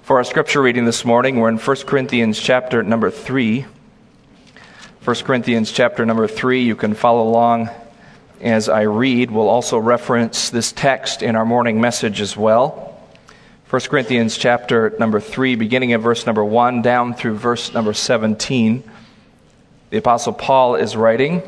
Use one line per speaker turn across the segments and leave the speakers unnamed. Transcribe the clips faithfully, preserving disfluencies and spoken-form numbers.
For our scripture reading this morning, we're in First Corinthians chapter number three. First Corinthians chapter number three, you can follow along as I read. We'll also reference this text in our morning message as well. First Corinthians chapter number three, beginning at verse number one, down through verse number seventeen. The Apostle Paul is writing.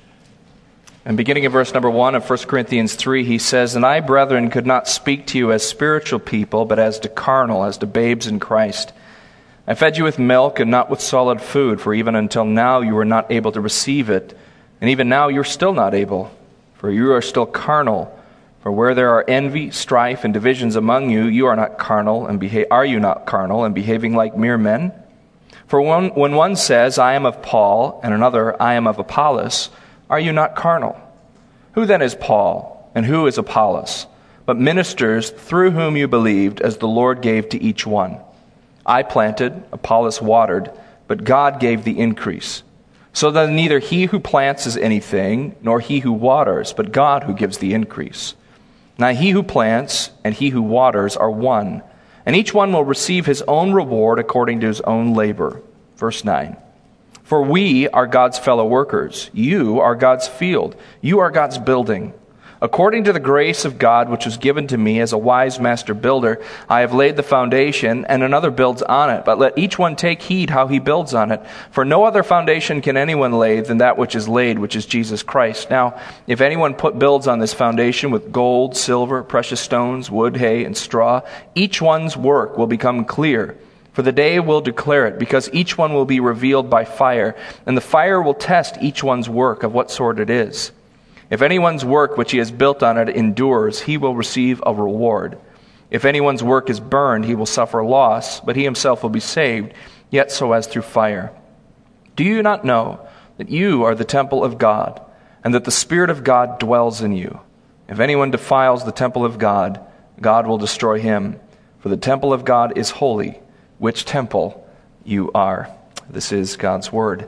And beginning in verse number one of First Corinthians three, he says, "And I, brethren, could not speak to you as spiritual people, but as to carnal, as to babes in Christ. I fed you with milk and not with solid food, for even until now you were not able to receive it. And even now you are still not able, for you are still carnal. For where there are envy, strife, and divisions among you, you are not carnal, and beha- are you not carnal, and behaving like mere men? For when, when one says, I am of Paul, and another, I am of Apollos, are you not carnal? Who then is Paul, and who is Apollos? But ministers through whom you believed, as the Lord gave to each one. I planted, Apollos watered, but God gave the increase. So that neither he who plants is anything, nor he who waters, but God who gives the increase. Now he who plants and he who waters are one, and each one will receive his own reward according to his own labor." Verse nine. "For we are God's fellow workers. You are God's field. You are God's building. According to the grace of God which was given to me as a wise master builder, I have laid the foundation, and another builds on it. But let each one take heed how he builds on it. For no other foundation can anyone lay than that which is laid, which is Jesus Christ. Now, if anyone put builds on this foundation with gold, silver, precious stones, wood, hay, and straw, each one's work will become clear. For the day will declare it, because each one will be revealed by fire, and the fire will test each one's work of what sort it is. If anyone's work which he has built on it endures, he will receive a reward. If anyone's work is burned, he will suffer loss, but he himself will be saved, yet so as through fire. Do you not know that you are the temple of God, and that the Spirit of God dwells in you? If anyone defiles the temple of God, God will destroy him, for the temple of God is holy, which temple you are." This is God's word.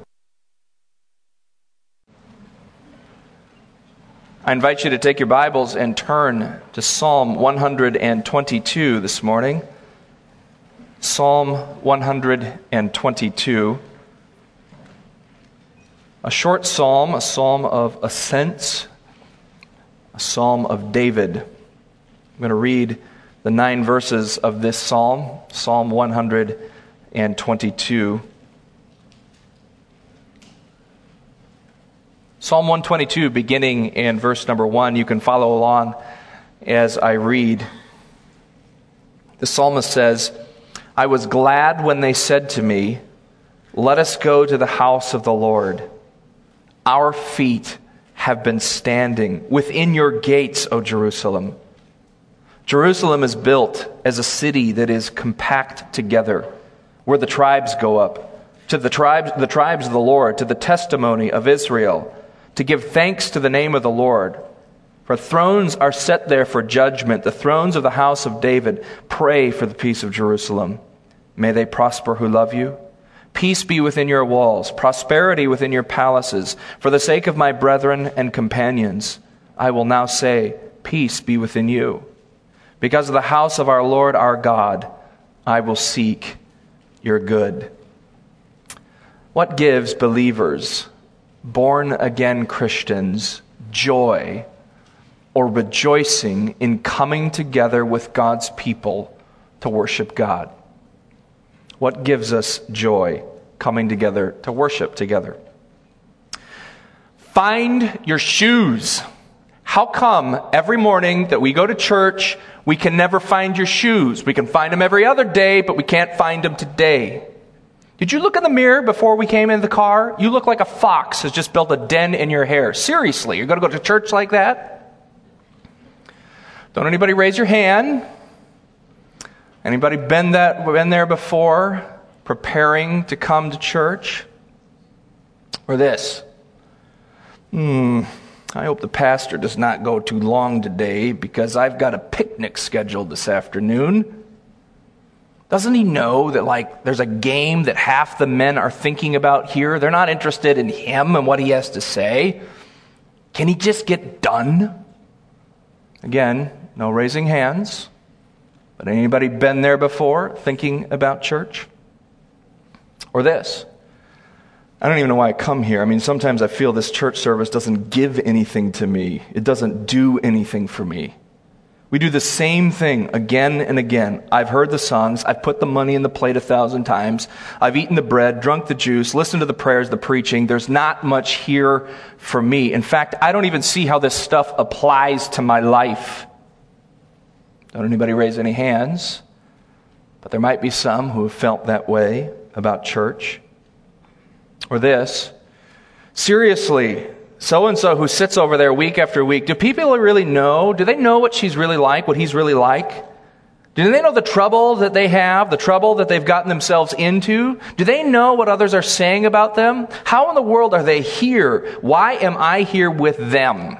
I invite you to take your Bibles and turn to Psalm one twenty-two this morning. Psalm one twenty-two. A short psalm, a psalm of ascents, a psalm of David. I'm going to read the nine verses of this psalm, Psalm one twenty-two. Psalm one twenty-two, beginning in verse number one, you can follow along as I read. The psalmist says, "I was glad when they said to me, 'Let us go to the house of the Lord.' Our feet have been standing within your gates, O Jerusalem. Jerusalem is built as a city that is compact together, where the tribes go up, to the tribes, the tribes of the Lord, to the testimony of Israel, to give thanks to the name of the Lord. For thrones are set there for judgment, the thrones of the house of David. Pray for the peace of Jerusalem. May they prosper who love you. Peace be within your walls, prosperity within your palaces. For the sake of my brethren and companions, I will now say, peace be within you. Because of the house of our Lord our God, I will seek your good." What gives believers, born-again Christians, joy or rejoicing in coming together with God's people to worship God? What gives us joy coming together to worship together? Find your shoes. How come every morning that we go to church, we can never find your shoes? We can find them every other day, but we can't find them today. Did you look in the mirror before we came in the car? You look like a fox has just built a den in your hair. Seriously, you're going to go to church like that? Don't anybody raise your hand? Anybody been that been there before, preparing to come to church? Or this? Hmm, I hope the pastor does not go too long today because I've got a picnic scheduled this afternoon. Doesn't he know that, like, there's a game that half the men are thinking about here? They're not interested in him and what he has to say. Can he just get done? Again, no raising hands. But anybody been there before thinking about church? Or this? I don't even know why I come here. I mean, sometimes I feel this church service doesn't give anything to me. It doesn't do anything for me. We do the same thing again and again. I've heard the songs. I've put the money in the plate a thousand times. I've eaten the bread, drunk the juice, listened to the prayers, the preaching. There's not much here for me. In fact, I don't even see how this stuff applies to my life. Don't anybody raise any hands? But there might be some who have felt that way about church. Or this, seriously, so-and-so who sits over there week after week, do people really know? Do they know what she's really like, what he's really like? Do they know the trouble that they have, the trouble that they've gotten themselves into? Do they know what others are saying about them? How in the world are they here? Why am I here with them?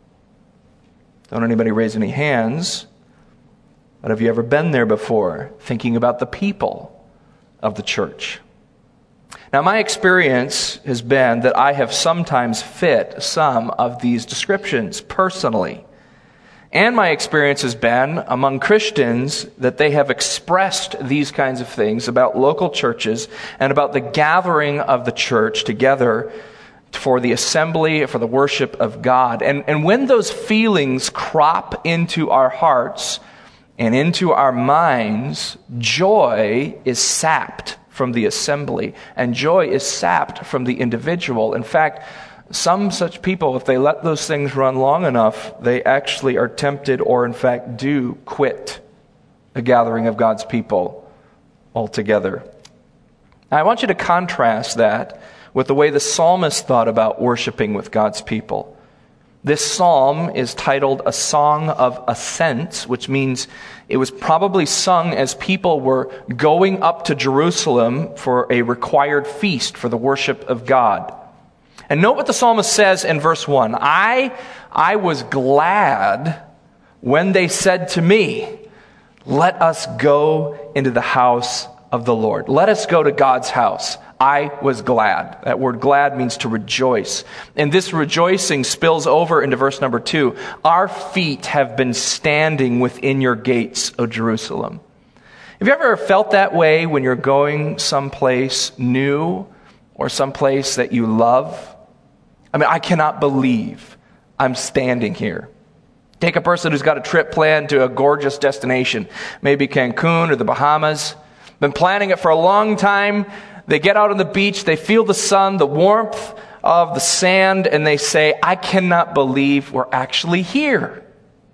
Don't anybody raise any hands? But have you ever been there before, thinking about the people of the church? Now, my experience has been that I have sometimes fit some of these descriptions personally. And my experience has been among Christians that they have expressed these kinds of things about local churches and about the gathering of the church together for the assembly, for the worship of God. And, and when those feelings crop into our hearts and into our minds, joy is sapped from the assembly, and joy is sapped from the individual. In fact, some such people, if they let those things run long enough, they actually are tempted or in fact do quit the gathering of God's people altogether. Now, I want you to contrast that with the way the psalmist thought about worshiping with God's people. This psalm is titled A Song of Ascent, which means it was probably sung as people were going up to Jerusalem for a required feast for the worship of God. And note what the psalmist says in verse one. I, I was glad when they said to me, let us go into the house of the Lord. Let us go to God's house. I was glad. That word glad means to rejoice. And this rejoicing spills over into verse number two. Our feet have been standing within your gates, O Jerusalem. Have you ever felt that way when you're going someplace new or someplace that you love? I mean, I cannot believe I'm standing here. Take a person who's got a trip planned to a gorgeous destination, maybe Cancun or the Bahamas. Been planning it for a long time. They get out on the beach, they feel the sun, the warmth of the sand, and they say, I cannot believe we're actually here.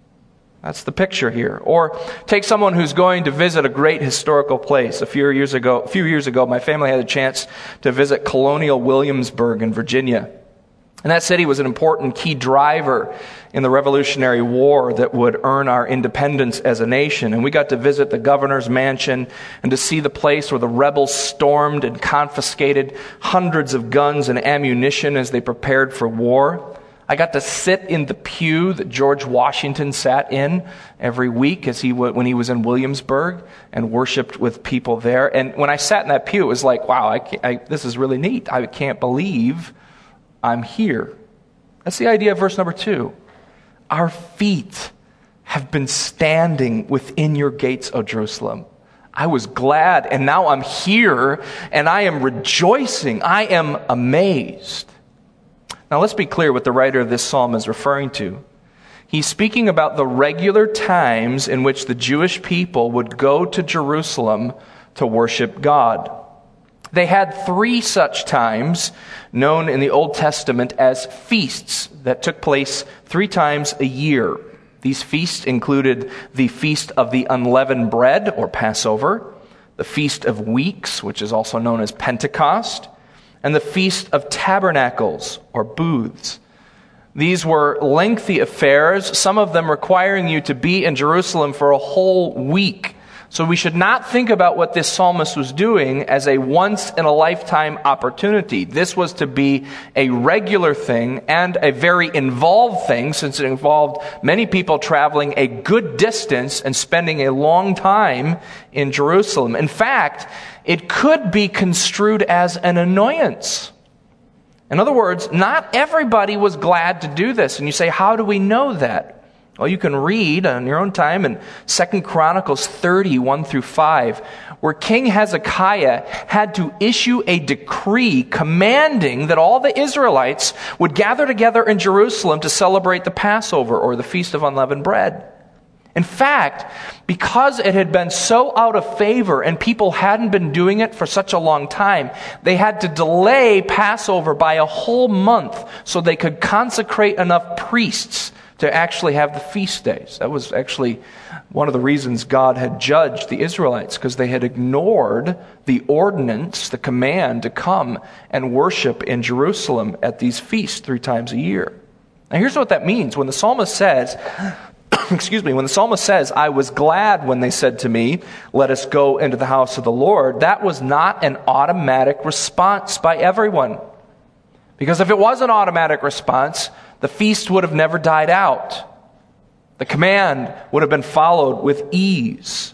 That's the picture here. Or take someone who's going to visit a great historical place. A few years ago, a few years ago, my family had a chance to visit Colonial Williamsburg in Virginia. And that city was an important key driver in the Revolutionary War that would earn our independence as a nation. And we got to visit the governor's mansion and to see the place where the rebels stormed and confiscated hundreds of guns and ammunition as they prepared for war. I got to sit in the pew that George Washington sat in every week as he w- when he was in Williamsburg and worshiped with people there. And when I sat in that pew, it was like, wow, I can't, I, this is really neat. I can't believe I'm here. That's the idea of verse number two. Our feet have been standing within your gates, O Jerusalem. I was glad, and now I'm here, and I am rejoicing. I am amazed. Now let's be clear what the writer of this psalm is referring to. He's speaking about the regular times in which the Jewish people would go to Jerusalem to worship God. They had three such times known in the Old Testament as feasts that took place three times a year. These feasts included the Feast of the Unleavened Bread, or Passover, the Feast of Weeks, which is also known as Pentecost, and the Feast of Tabernacles, or Booths. These were lengthy affairs, some of them requiring you to be in Jerusalem for a whole week. So we should not think about what this psalmist was doing as a once-in-a-lifetime opportunity. This was to be a regular thing and a very involved thing, since it involved many people traveling a good distance and spending a long time in Jerusalem. In fact, it could be construed as an annoyance. In other words, not everybody was glad to do this. And you say, how do we know that? Well, you can read on your own time in Second Chronicles thirty, one through five, where King Hezekiah had to issue a decree commanding that all the Israelites would gather together in Jerusalem to celebrate the Passover, or the Feast of Unleavened Bread. In fact, because it had been so out of favor and people hadn't been doing it for such a long time, they had to delay Passover by a whole month so they could consecrate enough priests to actually have the feast days. That was actually one of the reasons God had judged the Israelites, because they had ignored the ordinance, the command to come and worship in Jerusalem at these feasts three times a year. Now here's what that means. When the psalmist says, excuse me, when the psalmist says, I was glad when they said to me, let us go into the house of the Lord, that was not an automatic response by everyone. Because if it was an automatic response, the feast would have never died out. The command would have been followed with ease.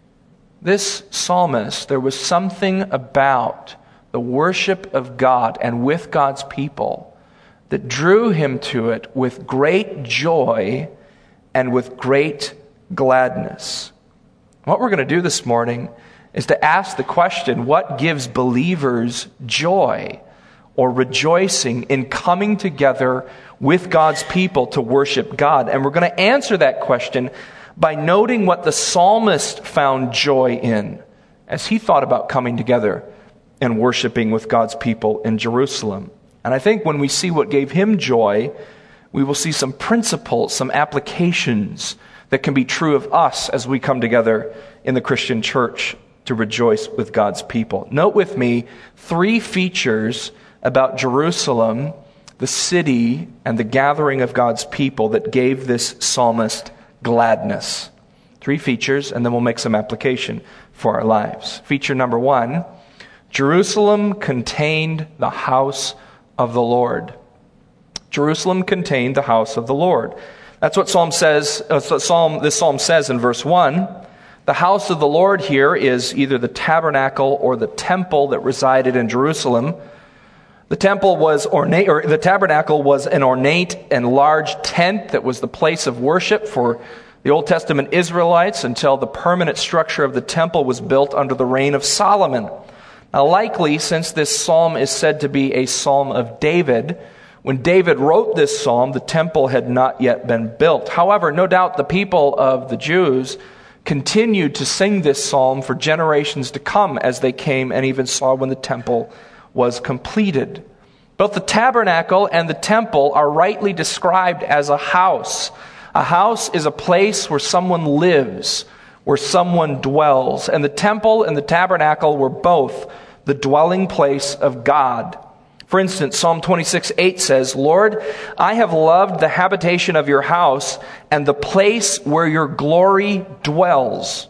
This psalmist, there was something about the worship of God and with God's people that drew him to it with great joy and with great gladness. What we're going to do this morning is to ask the question, what gives believers joy or rejoicing in coming together with God's people to worship God? And we're going to answer that question by noting what the psalmist found joy in as he thought about coming together and worshiping with God's people in Jerusalem. And I think when we see what gave him joy, we will see some principles, some applications that can be true of us as we come together in the Christian church to rejoice with God's people. Note with me three features about Jerusalem, the city, and the gathering of God's people that gave this psalmist gladness. Three features, and then we'll make some application for our lives. Feature number one, Jerusalem contained the house of the Lord. Jerusalem contained the house of the Lord. That's what Psalm says. That's what Psalm this psalm says in verse one. The house of the Lord here is either the tabernacle or the temple that resided in Jerusalem. The temple was ornate, or the tabernacle was an ornate and large tent that was the place of worship for the Old Testament Israelites until the permanent structure of the temple was built under the reign of Solomon. Now, likely, since this psalm is said to be a psalm of David, when David wrote this psalm, the temple had not yet been built. However, no doubt the people of the Jews continued to sing this psalm for generations to come as they came and even saw when the temple was completed. Both the tabernacle and the temple are rightly described as a house. A house is a place where someone lives, where someone dwells. And the temple and the tabernacle were both the dwelling place of God. For instance, Psalm twenty-six eight says, Lord, I have loved the habitation of your house and the place where your glory dwells.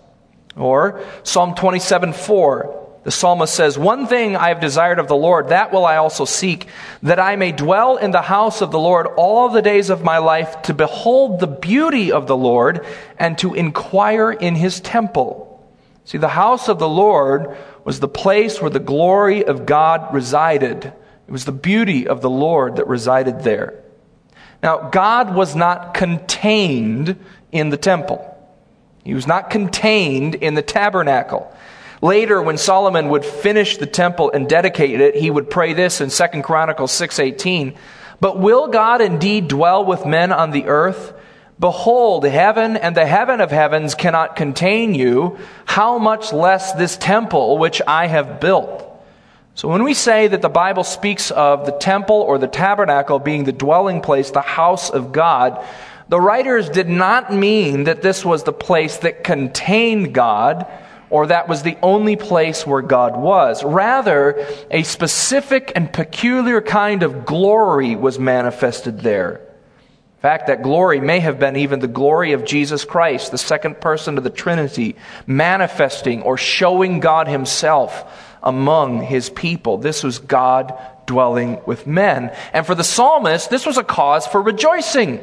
Or Psalm twenty-seven four, the psalmist says, one thing I have desired of the Lord, that will I also seek, that I may dwell in the house of the Lord all the days of my life, to behold the beauty of the Lord and to inquire in his temple. See, the house of the Lord was the place where the glory of God resided. It was the beauty of the Lord that resided there. Now, God was not contained in the temple. He was not contained in the tabernacle. Later, when Solomon would finish the temple and dedicate it, he would pray this in Second Chronicles six eighteen, but will God indeed dwell with men on the earth? Behold, heaven and the heaven of heavens cannot contain you. How much less this temple which I have built? So when we say that the Bible speaks of the temple or the tabernacle being the dwelling place, the house of God, the writers did not mean that this was the place that contained God, or that was the only place where God was. Rather, a specific and peculiar kind of glory was manifested there. In fact, that glory may have been even the glory of Jesus Christ, the second person of the Trinity, manifesting or showing God himself among his people. This was God dwelling with men. And for the psalmist, this was a cause for rejoicing.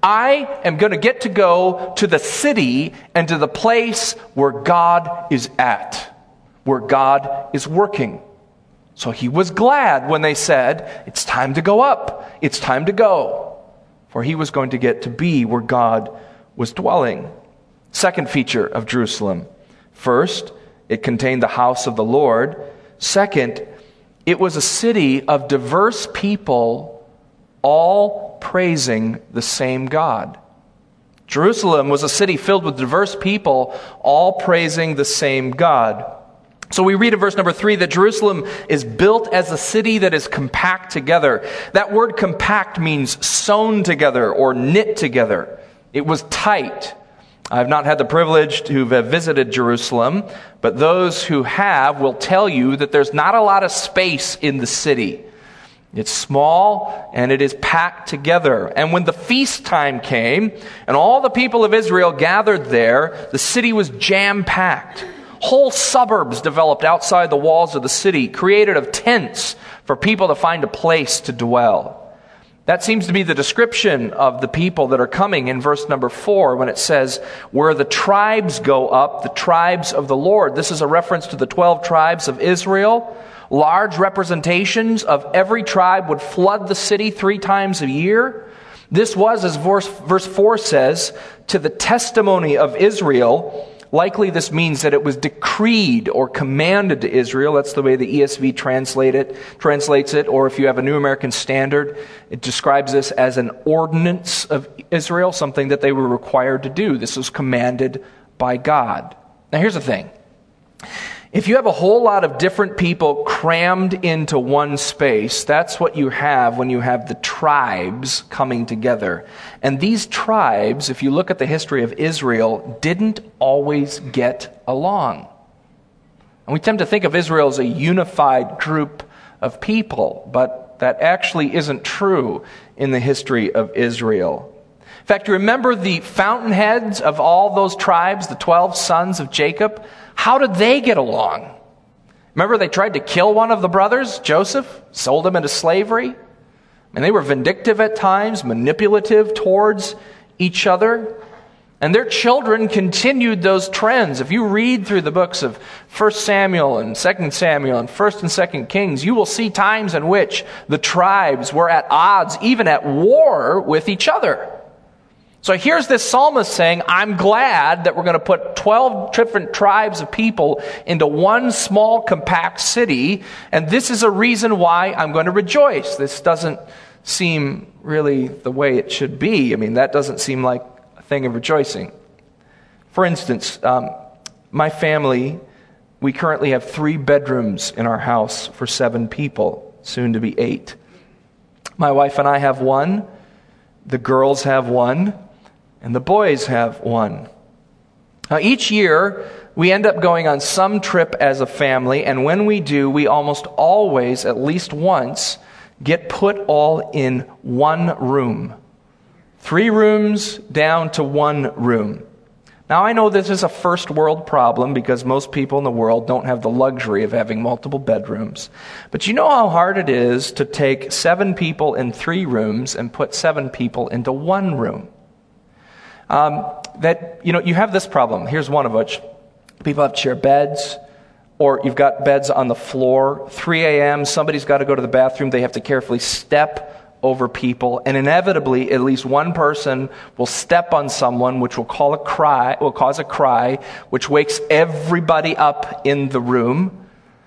I am going to get to go to the city and to the place where God is at, where God is working. So he was glad when they said, it's time to go up. It's time to go. For he was going to get to be where God was dwelling. Second feature of Jerusalem. First, it contained the house of the Lord. Second, it was a city of diverse people, all praising the same God. Jerusalem was a city filled with diverse people, all praising the same God. So we read in verse number three that Jerusalem is built as a city that is compact together. That word compact means sewn together or knit together. It was tight. I've not had the privilege to have visited Jerusalem, but those who have will tell you that there's not a lot of space in the city. It's small and it is packed together. And when the feast time came and all the people of Israel gathered there, the city was jam-packed. Whole suburbs developed outside the walls of the city, created of tents for people to find a place to dwell. That seems to be the description of the people that are coming in verse number four when it says, where the tribes go up, the tribes of the Lord. This is a reference to the twelve tribes of Israel. Large representations of every tribe would flood the city three times a year. This was, as verse, verse four says, to the testimony of Israel. Likely this means that it was decreed or commanded to Israel. That's the way the E S V translate it, translates it. Or if you have a New American Standard, it describes this as an ordinance of Israel, something that they were required to do. This was commanded by God. Now here's the thing. If you have a whole lot of different people crammed into one space, that's what you have when you have the tribes coming together. And these tribes, if you look at the history of Israel, didn't always get along. And we tend to think of Israel as a unified group of people, but that actually isn't true in the history of Israel. In fact, you remember the fountainheads of all those tribes, the twelve sons of Jacob? How did they get along? Remember they tried to kill one of the brothers, Joseph, sold him into slavery? And they were vindictive at times, manipulative towards each other. And their children continued those trends. If you read through the books of First Samuel and Second Samuel and First and Second Kings, you will see times in which the tribes were at odds, even at war with each other. So here's this psalmist saying, I'm glad that we're going to put twelve different tribes of people into one small compact city, and this is a reason why I'm going to rejoice. This doesn't seem really the way it should be. I mean, that doesn't seem like a thing of rejoicing. For instance, um, my family, we currently have three bedrooms in our house for seven people, soon to be eight. My wife and I have one, the girls have one, and the boys have one. Now, each year, we end up going on some trip as a family, and when we do, we almost always, at least once, get put all in one room. Three rooms down to one room. Now, I know this is a first world problem because most people in the world don't have the luxury of having multiple bedrooms. But you know how hard it is to take seven people in three rooms and put seven people into one room. Um, that, you know, you have this problem. Here's one of which. People have to share beds, or you've got beds on the floor. three a.m., somebody's got to go to the bathroom. They have to carefully step over people, and inevitably, at least one person will step on someone, which will call a cry, will cause a cry, which wakes everybody up in the room.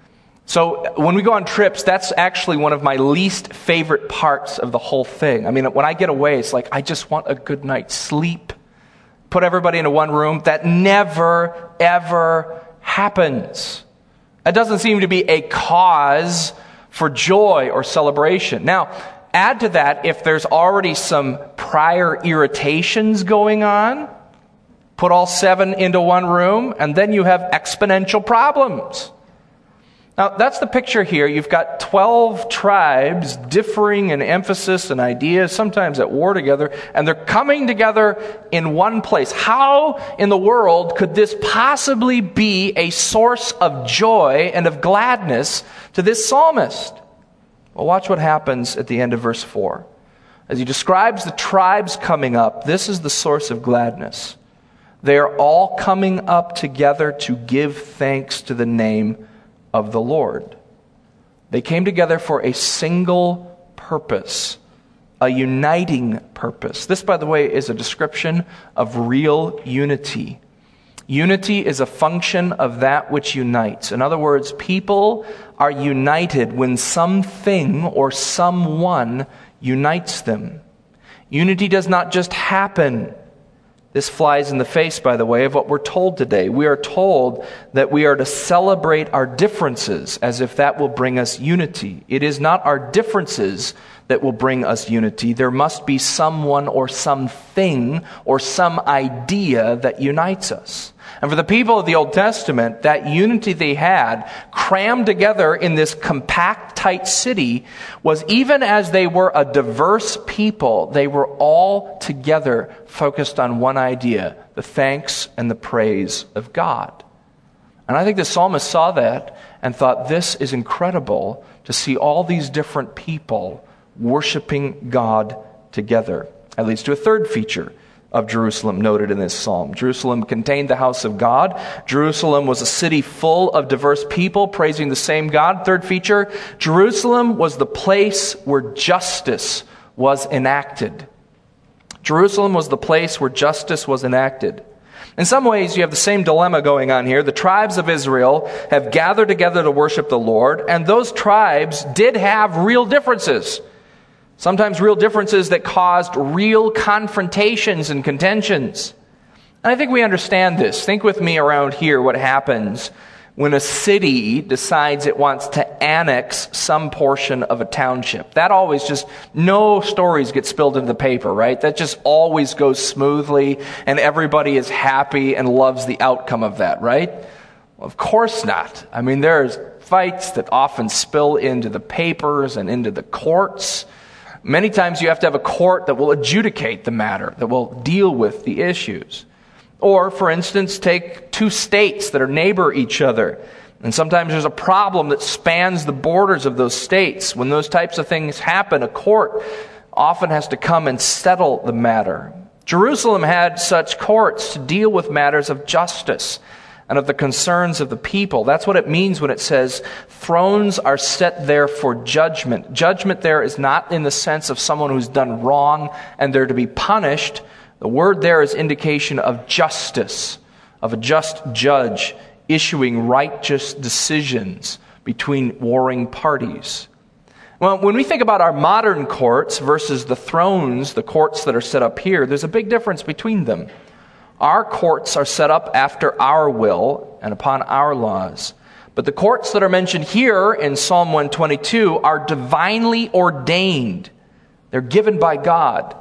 So when we go on trips, that's actually one of my least favorite parts of the whole thing. I mean, when I get away, it's like, I just want a good night's sleep. Put everybody into one room. That never, ever happens. That doesn't seem to be a cause for joy or celebration. Now, add to that, if there's already some prior irritations going on, put all seven into one room, and then you have exponential problems. Now, that's the picture here. You've got twelve tribes differing in emphasis and ideas, sometimes at war together, and they're coming together in one place. How in the world could this possibly be a source of joy and of gladness to this psalmist? Well, watch what happens at the end of verse four. As he describes the tribes coming up, this is the source of gladness. They are all coming up together to give thanks to the name of the Lord. They came together for a single purpose a uniting purpose. This, by the way, is a description of real unity. Unity is a function of that which unites. In other words, people are united when something or someone unites them. Unity does not just happen. This flies in the face, by the way, of what we're told today. We are told that we are to celebrate our differences as if that will bring us unity. It is not our differences that will bring us unity. There must be someone or something or some idea that unites us. And for the people of the Old Testament, that unity they had, crammed together in this compact, tight city, was even as they were a diverse people, they were all together focused on one idea, the thanks and the praise of God. And I think the psalmist saw that and thought, this is incredible to see all these different people worshiping God together. That leads to a third feature of Jerusalem noted in this psalm. Jerusalem contained the house of God. Jerusalem was a city full of diverse people praising the same God. Third feature, Jerusalem was the place where justice was enacted. Jerusalem was the place where justice was enacted. In some ways, you have the same dilemma going on here. The tribes of Israel have gathered together to worship the Lord, and those tribes did have real differences. Sometimes real differences that caused real confrontations and contentions. And I think we understand this. Think with me around here what happens when a city decides it wants to annex some portion of a township. That always just, no stories get spilled into the paper, right? That just always goes smoothly and everybody is happy and loves the outcome of that, right? Well, of course not. I mean, there's fights that often spill into the papers and into the courts. Many times you have to have a court that will adjudicate the matter, that will deal with the issues. Or, for instance, take two states that are neighbor each other. And sometimes there's a problem that spans the borders of those states. When those types of things happen, a court often has to come and settle the matter. Jerusalem had such courts to deal with matters of justice and of the concerns of the people. That's what it means when it says thrones are set there for judgment. Judgment there is not in the sense of someone who's done wrong and they're to be punished. The word there is indication of justice, of a just judge issuing righteous decisions between warring parties. Well, when we think about our modern courts versus the thrones, the courts that are set up here, there's a big difference between them. Our courts are set up after our will and upon our laws. But the courts that are mentioned here in Psalm one twenty-two are divinely ordained. They're given by God.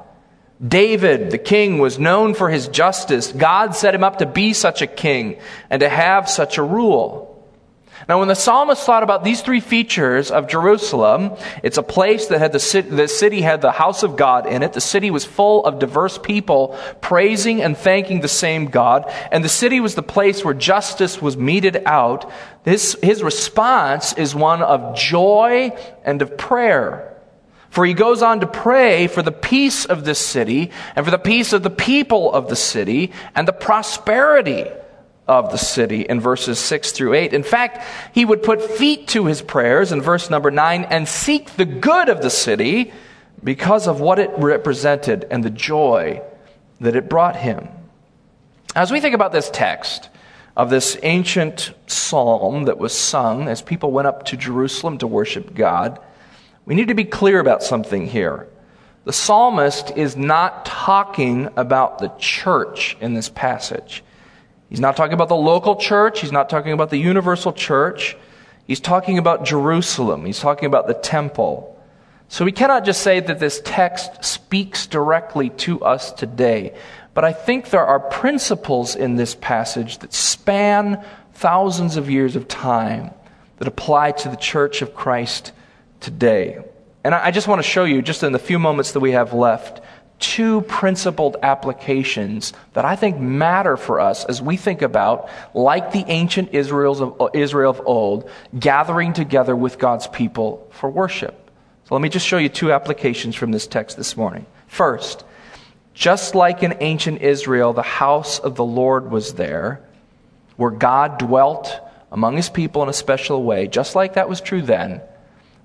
David, the king, was known for his justice. God set him up to be such a king and to have such a rule. Now, when the psalmist thought about these three features of Jerusalem, it's a place that had the city, the city had the house of God in it. The city was full of diverse people praising and thanking the same God. And the city was the place where justice was meted out. His, his response is one of joy and of prayer. For he goes on to pray for the peace of this city and for the peace of the people of the city and the prosperity of the city in verses six through eight. In fact, he would put feet to his prayers in verse number nine and seek the good of the city because of what it represented and the joy that it brought him. As we think about this text of this ancient psalm that was sung as people went up to Jerusalem to worship God, we need to be clear about something here. The psalmist is not talking about the church in this passage. He's not talking about the local church. He's not talking about the universal church. He's talking about Jerusalem. He's talking about the temple. So we cannot just say that this text speaks directly to us today. But I think there are principles in this passage that span thousands of years of time that apply to the church of Christ today. And I just want to show you, just in the few moments that we have left, two principled applications that I think matter for us as we think about, like the ancient Israel's of, Israel of old, gathering together with God's people for worship. So let me just show you two applications from this text this morning. First, just like in ancient Israel, the house of the Lord was there, where God dwelt among his people in a special way, just like that was true then.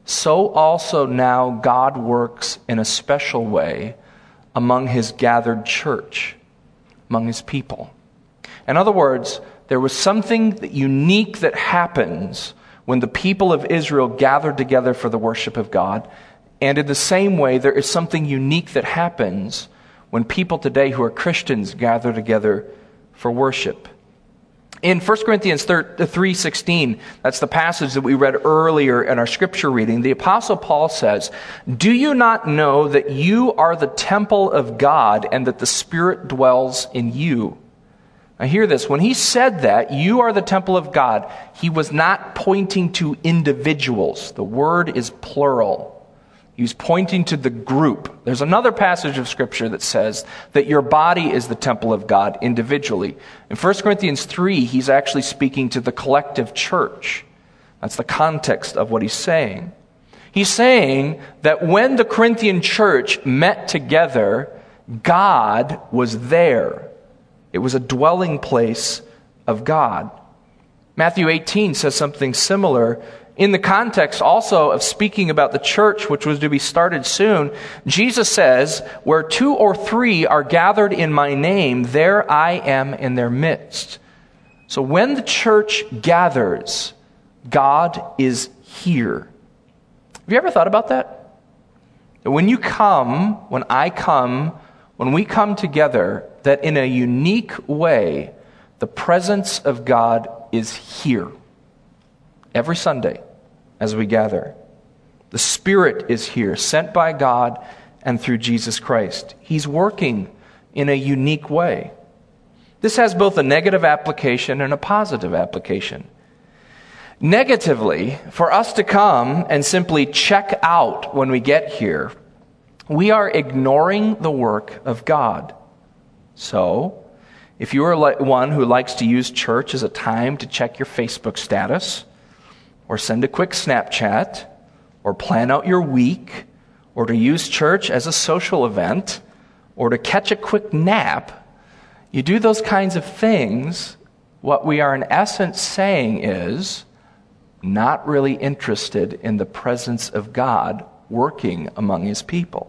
so also now God works in a special way among his gathered church, among his people. In other words, there was something unique that happens when the people of Israel gathered together for the worship of God. And in the same way, there is something unique that happens when people today who are Christians gather together for worship. In First Corinthians three sixteen, that's the passage that we read earlier in our scripture reading, the Apostle Paul says, "Do you not know that you are the temple of God and that the Spirit dwells in you?" Now hear this, when he said that, you are the temple of God, he was not pointing to individuals. The word is plural. He was pointing to the group. There's another passage of Scripture that says that your body is the temple of God individually. In First Corinthians three, he's actually speaking to the collective church. That's the context of what he's saying. He's saying that when the Corinthian church met together, God was there. It was a dwelling place of God. Matthew eighteen says something similar. In the context also of speaking about the church, which was to be started soon, Jesus says, "Where two or three are gathered in my name, there I am in their midst." So when the church gathers, God is here. Have you ever thought about that? That when you come, when I come, when we come together, that in a unique way, the presence of God is here. Every Sunday as we gather. The Spirit is here, sent by God and through Jesus Christ. He's working in a unique way. This has both a negative application and a positive application. Negatively, for us to come and simply check out when we get here, we are ignoring the work of God. So, if you are one who likes to use church as a time to check your Facebook status, or send a quick Snapchat, or plan out your week, or to use church as a social event, or to catch a quick nap, you do those kinds of things, what we are in essence saying is not really interested in the presence of God working among his people.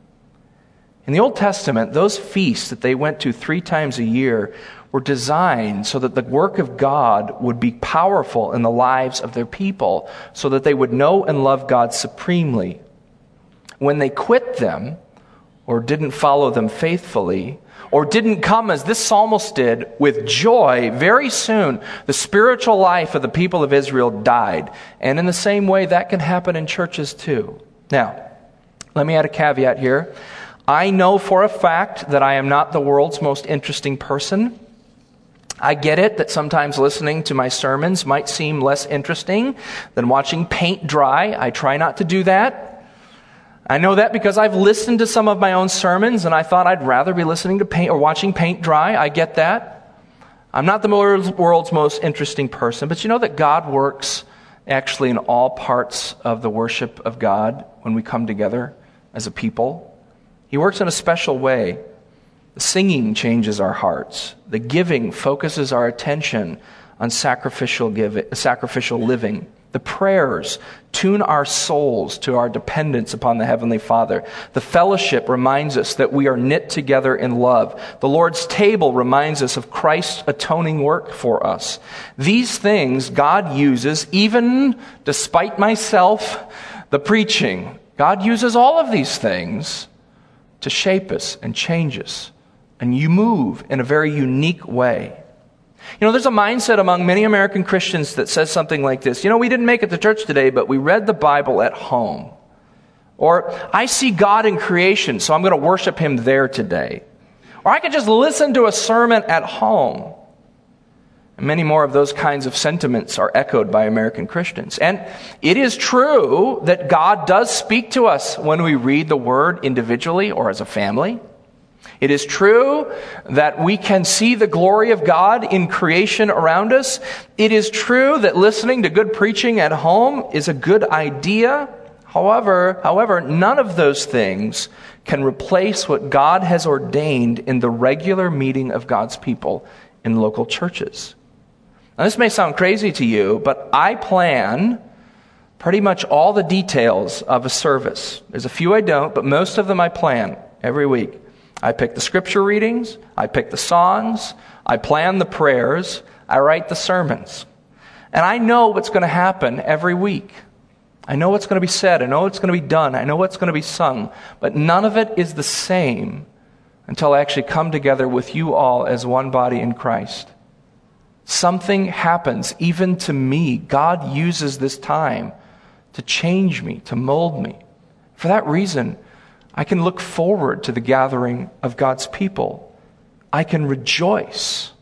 In the Old Testament, those feasts that they went to three times a year were designed so that the work of God would be powerful in the lives of their people, so that they would know and love God supremely. When they quit them, or didn't follow them faithfully, or didn't come as this psalmist did with joy, very soon the spiritual life of the people of Israel died. And in the same way, that can happen in churches too. Now, let me add a caveat here. I know for a fact that I am not the world's most interesting person. I get it that sometimes listening to my sermons might seem less interesting than watching paint dry. I try not to do that. I know that because I've listened to some of my own sermons and I thought I'd rather be listening to paint or watching paint dry. I get that. I'm not the world's most interesting person, but you know that God works actually in all parts of the worship of God when we come together as a people. He works in a special way. The singing changes our hearts. The giving focuses our attention on sacrificial giving, sacrificial living. The prayers tune our souls to our dependence upon the Heavenly Father. The fellowship reminds us that we are knit together in love. The Lord's table reminds us of Christ's atoning work for us. These things God uses, even despite myself, the preaching. God uses all of these things to shape us and change us. And you move in a very unique way. You know, there's a mindset among many American Christians that says something like this. You know, we didn't make it to church today, but we read the Bible at home. Or, I see God in creation, so I'm going to worship him there today. Or I could just listen to a sermon at home. And many more of those kinds of sentiments are echoed by American Christians. And it is true that God does speak to us when we read the Word individually or as a family. It is true that we can see the glory of God in creation around us. It is true that listening to good preaching at home is a good idea. However, however, none of those things can replace what God has ordained in the regular meeting of God's people in local churches. Now, this may sound crazy to you, but I plan pretty much all the details of a service. There's a few I don't, but most of them I plan every week. I pick the scripture readings, I pick the songs, I plan the prayers, I write the sermons. And I know what's going to happen every week. I know what's going to be said, I know what's going to be done, I know what's going to be sung, but none of it is the same until I actually come together with you all as one body in Christ. Something happens, even to me. God uses this time to change me, to mold me. For that reason, I can look forward to the gathering of God's people. I can rejoice.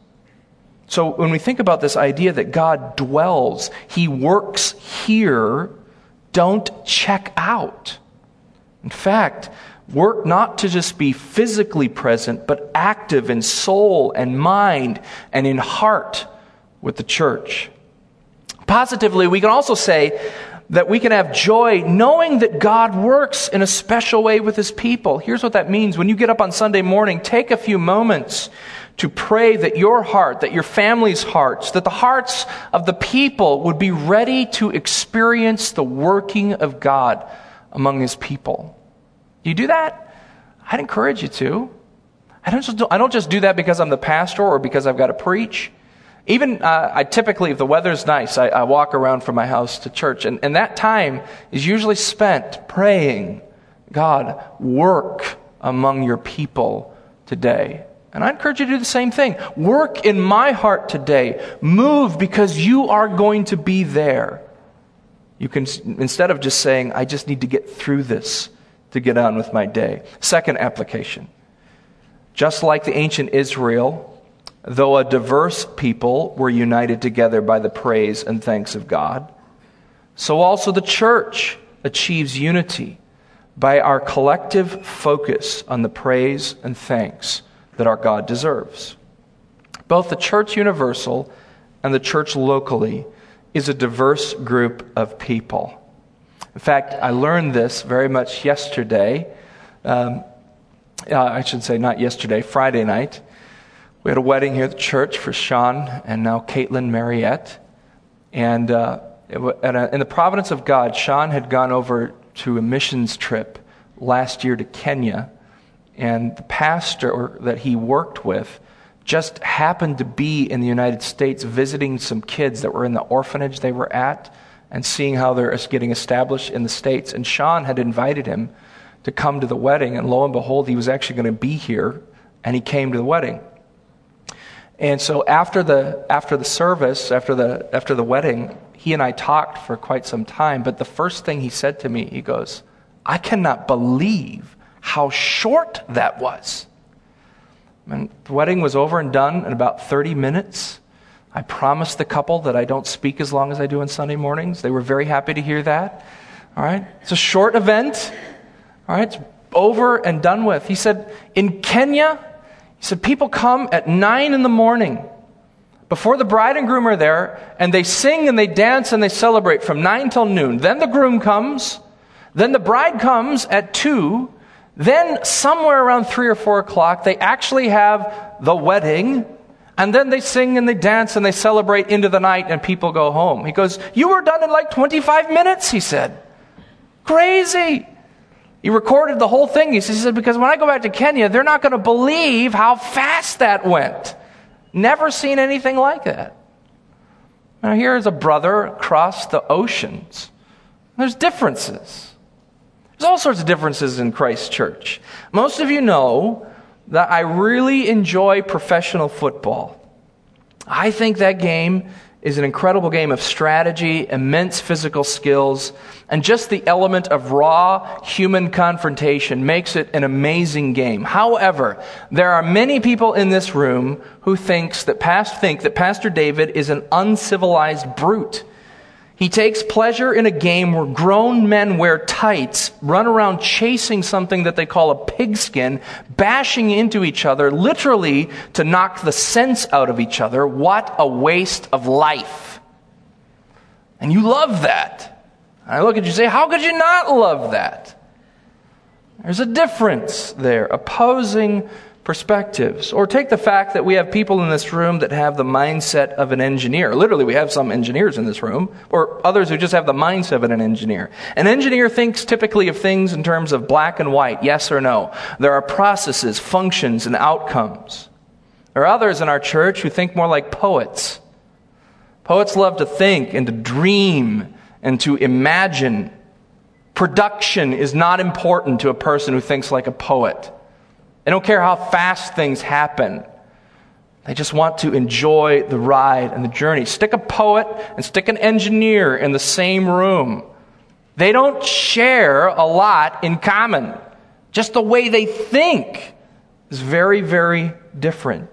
So when we think about this idea that God dwells, He works here, don't check out. In fact, work not to just be physically present, but active in soul and mind and in heart with the church. Positively, we can also say that we can have joy knowing that God works in a special way with His people. Here's what that means. When you get up on Sunday morning, take a few moments to pray that your heart, that your family's hearts, that the hearts of the people would be ready to experience the working of God among His people. Do you do that? I'd encourage you to. I don't just do, I don't just do that because I'm the pastor or because I've got to preach. Even, uh, I typically, if the weather's nice, I, I walk around from my house to church. And, and that time is usually spent praying, God, work among your people today. And I encourage you to do the same thing. Work in my heart today. Move because you are going to be there. You can, instead of just saying, I just need to get through this to get on with my day. Second application. Just like the ancient Israel, though a diverse people were united together by the praise and thanks of God, so also the church achieves unity by our collective focus on the praise and thanks that our God deserves. Both the church universal and the church locally is a diverse group of people. In fact, I learned this very much yesterday. Um, uh, I should say not yesterday, Friday night. We had a wedding here at the church for Sean and now Caitlin Mariette. And uh, it w- a, in the providence of God, Sean had gone over to a missions trip last year to Kenya. And the pastor that he worked with just happened to be in the United States visiting some kids that were in the orphanage they were at and seeing how they're getting established in the States. And Sean had invited him to come to the wedding. And lo and behold, he was actually going to be here. And he came to the wedding. And so after the after the service, after the after the wedding, he and I talked for quite some time. But the first thing he said to me, he goes, I cannot believe how short that was. And the wedding was over and done in about thirty minutes. I promised the couple that I don't speak as long as I do on Sunday mornings. They were very happy to hear that. All right. It's a short event. All right. It's over and done with. He said, in Kenya, he said, people come at nine in the morning before the bride and groom are there, and they sing and they dance and they celebrate from nine till noon. Then the groom comes. Then the bride comes at two. Then somewhere around three or four o'clock, they actually have the wedding. And then they sing and they dance and they celebrate into the night and people go home. He goes, you were done in like twenty-five minutes, he said. Crazy. He recorded the whole thing. He said, because when I go back to Kenya, they're not going to believe how fast that went. Never seen anything like that. Now here is a brother across the oceans. There's differences. There's all sorts of differences in Christ's church. Most of you know that I really enjoy professional football. I think that game is an incredible game of strategy, immense physical skills, and just the element of raw human confrontation makes it an amazing game. However, there are many people in this room who thinks that past, think that Pastor David is an uncivilized brute. He takes pleasure in a game where grown men wear tights, run around chasing something that they call a pigskin, bashing into each other, literally to knock the sense out of each other. What a waste of life. And you love that. And I look at you and say, how could you not love that? There's a difference there. Opposing perspectives. Or take the fact that we have people in this room that have the mindset of an engineer. Literally, we have some engineers in this room, or others who just have the mindset of an engineer. An engineer thinks typically of things in terms of black and white, yes or no. There are processes, functions, and outcomes. There are others in our church who think more like poets. Poets love to think and to dream and to imagine. Production is not important to a person who thinks like a poet. They don't care how fast things happen. They just want to enjoy the ride and the journey. Stick a poet and stick an engineer in the same room. They don't share a lot in common. Just the way they think is very, very different.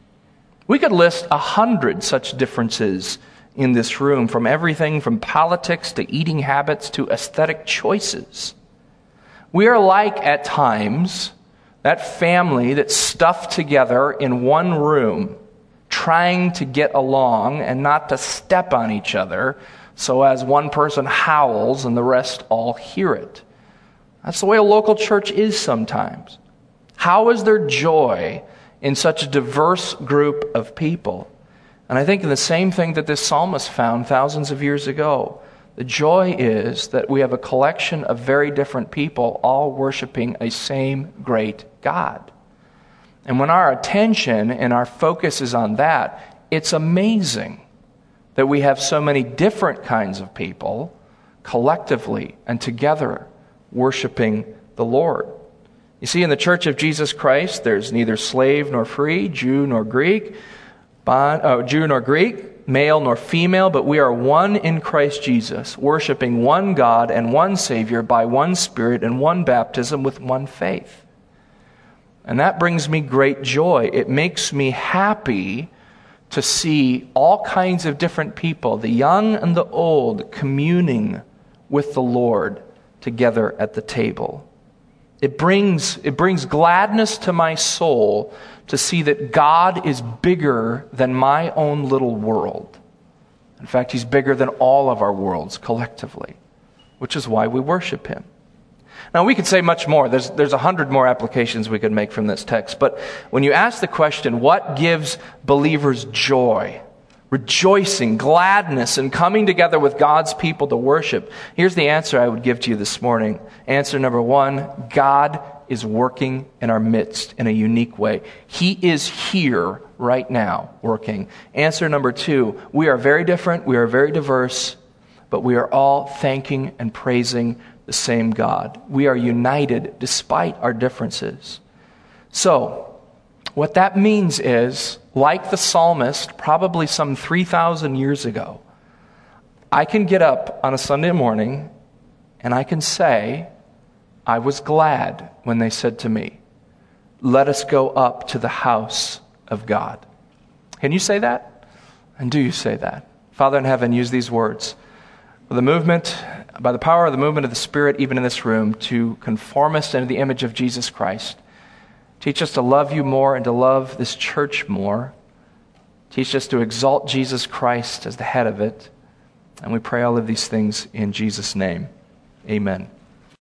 We could list a hundred such differences in this room, from everything from politics to eating habits to aesthetic choices. We are like, at times, that family that's stuffed together in one room, trying to get along and not to step on each other, so as one person howls and the rest all hear it. That's the way a local church is sometimes. How is there joy in such a diverse group of people? And I think in the same thing that this psalmist found thousands of years ago. The joy is that we have a collection of very different people all worshiping a same great God. And when our attention and our focus is on that, it's amazing that we have so many different kinds of people collectively and together worshiping the Lord. You see, in the Church of Jesus Christ, there's neither slave nor free, Jew nor Greek, bond, uh, Jew nor Greek, male nor female, but we are one in Christ Jesus, worshiping one God and one Savior by one Spirit and one baptism with one faith. And that brings me great joy. It makes me happy to see all kinds of different people, the young and the old, communing with the Lord together at the table. It brings, it brings gladness to my soul to see that God is bigger than my own little world. In fact, He's bigger than all of our worlds collectively, which is why we worship Him. Now, we could say much more. There's, there's a hundred more applications we could make from this text. But when you ask the question, what gives believers joy, rejoicing, gladness, and coming together with God's people to worship, here's the answer I would give to you this morning. Answer number one, God is working in our midst in a unique way. He is here right now working. Answer number two, we are very different, we are very diverse, but we are all thanking and praising the same God. We are united despite our differences. So, what that means is, like the psalmist, probably some three thousand years ago, I can get up on a Sunday morning and I can say, I was glad when they said to me, let us go up to the house of God. Can you say that? And do you say that? Father in heaven, use these words. With the movement, by the power of the movement of the Spirit, even in this room, to conform us into the image of Jesus Christ. Teach us to love you more and to love this church more. Teach us to exalt Jesus Christ as the head of it. And we pray all of these things in Jesus' name. Amen.